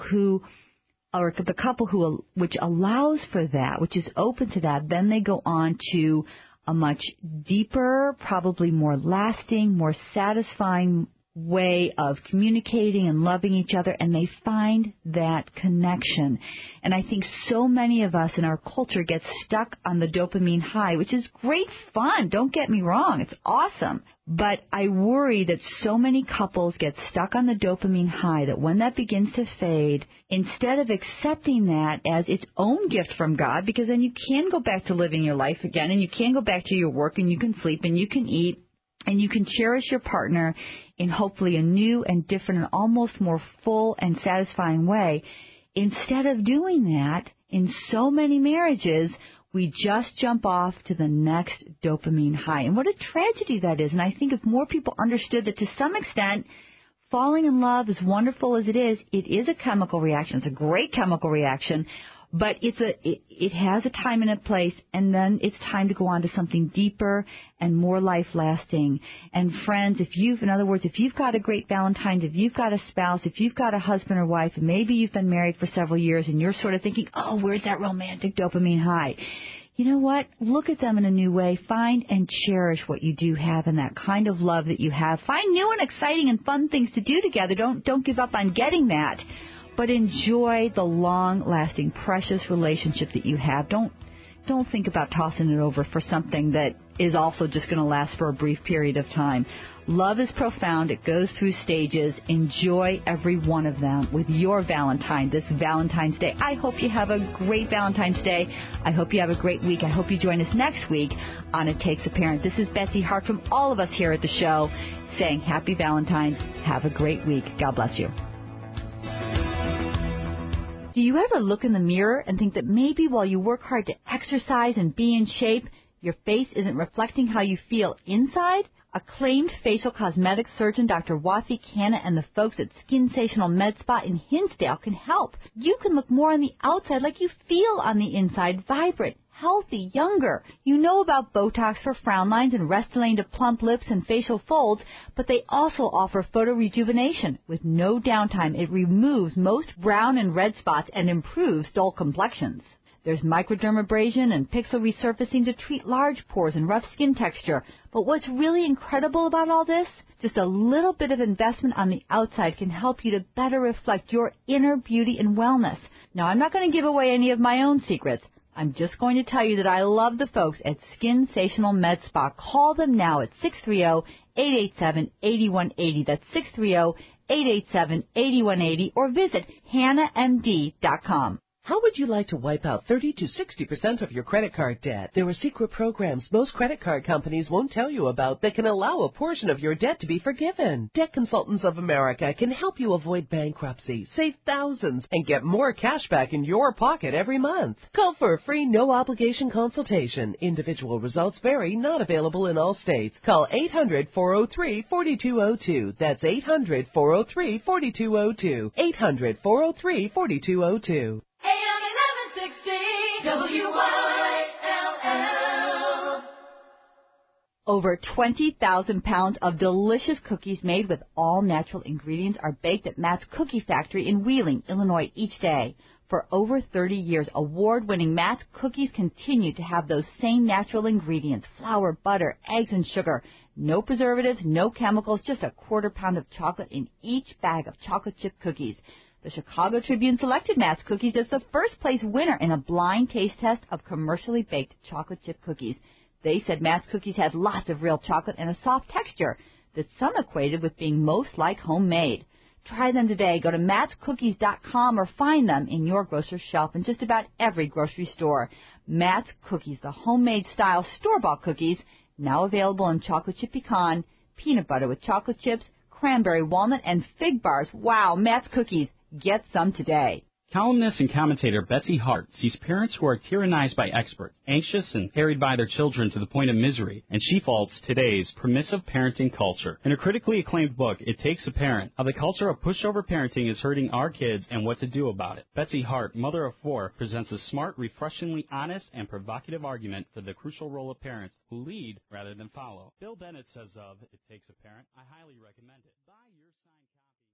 which allows for that, which is open to that, then they go on to a much deeper, probably more lasting, more satisfying way of communicating and loving each other, and they find that connection. And I think so many of us in our culture get stuck on the dopamine high, which is great fun. Don't get me wrong. It's awesome. But I worry that so many couples get stuck on the dopamine high that when that begins to fade, instead of accepting that as its own gift from God, because then you can go back to living your life again, and you can go back to your work, and you can sleep, and you can eat, and you can cherish your partner in hopefully a new and different and almost more full and satisfying way. Instead of doing that, in so many marriages, we just jump off to the next dopamine high. And what a tragedy that is. And I think if more people understood that to some extent, falling in love, as wonderful as it is a chemical reaction. It's a great chemical reaction. But it has a time and a place, and then it's time to go on to something deeper and more life-lasting. And friends, if you've got a great Valentine's, if you've got a spouse, if you've got a husband or wife, and maybe you've been married for several years and you're sort of thinking, oh, where's that romantic dopamine high? You know what? Look at them in a new way. Find and cherish what you do have and that kind of love that you have. Find new and exciting and fun things to do together. Don't give up on getting that. But enjoy the long-lasting, precious relationship that you have. Don't think about tossing it over for something that is also just going to last for a brief period of time. Love is profound. It goes through stages. Enjoy every one of them with your Valentine, this Valentine's Day. I hope you have a great Valentine's Day. I hope you have a great week. I hope you join us next week on It Takes a Parent. This is Betsy Hart from all of us here at the show saying Happy Valentine's. Have a great week. God bless you. Do you ever look in the mirror and think that maybe while you work hard to exercise and be in shape, your face isn't reflecting how you feel inside? Acclaimed facial cosmetics surgeon Dr. Wafi Khanna and the folks at Skinsational Med Spa in Hinsdale can help. You can look more on the outside like you feel on the inside, vibrant, healthy, younger. You know about Botox for frown lines and Restylane to plump lips and facial folds, but they also offer photo rejuvenation. With no downtime, it removes most brown and red spots and improves dull complexions. There's microdermabrasion and pixel resurfacing to treat large pores and rough skin texture. But what's really incredible about all this? Just a little bit of investment on the outside can help you to better reflect your inner beauty and wellness. Now, I'm not going to give away any of my own secrets. I'm just going to tell you that I love the folks at Skinsational Med Spa. Call them now at 630-887-8180. That's 630-887-8180. Or visit HannahMD.com. How would you like to wipe out 30 to 60% of your credit card debt? There are secret programs most credit card companies won't tell you about that can allow a portion of your debt to be forgiven. Debt Consultants of America can help you avoid bankruptcy, save thousands, and get more cash back in your pocket every month. Call for a free no-obligation consultation. Individual results vary, not available in all states. Call 800-403-4202. That's 800-403-4202. 800-403-4202. AM 1160 WYLL. Over 20,000 pounds of delicious cookies made with all natural ingredients are baked at Matt's Cookie Factory in Wheeling, Illinois each day. For over 30 years, award-winning Matt's Cookies continue to have those same natural ingredients: flour, butter, eggs, and sugar. No preservatives, no chemicals, just a quarter pound of chocolate in each bag of chocolate chip cookies. The Chicago Tribune selected Matt's Cookies as the first-place winner in a blind taste test of commercially baked chocolate chip cookies. They said Matt's Cookies had lots of real chocolate and a soft texture that some equated with being most like homemade. Try them today. Go to mattscookies.com or find them in your grocer's shelf in just about every grocery store. Matt's Cookies, the homemade-style store-bought cookies, now available in chocolate chip pecan, peanut butter with chocolate chips, cranberry, walnut, and fig bars. Wow, Matt's Cookies. Get some today. Columnist and commentator Betsy Hart sees parents who are tyrannized by experts, anxious and harried by their children to the point of misery, and she faults today's permissive parenting culture. In her critically acclaimed book, It Takes a Parent, How the Culture of Pushover Parenting is Hurting Our Kids and What to Do About It. Betsy Hart, mother of four, presents a smart, refreshingly honest, and provocative argument for the crucial role of parents who lead rather than follow. Bill Bennett says of It Takes a Parent, I highly recommend it. Buy your signed copy.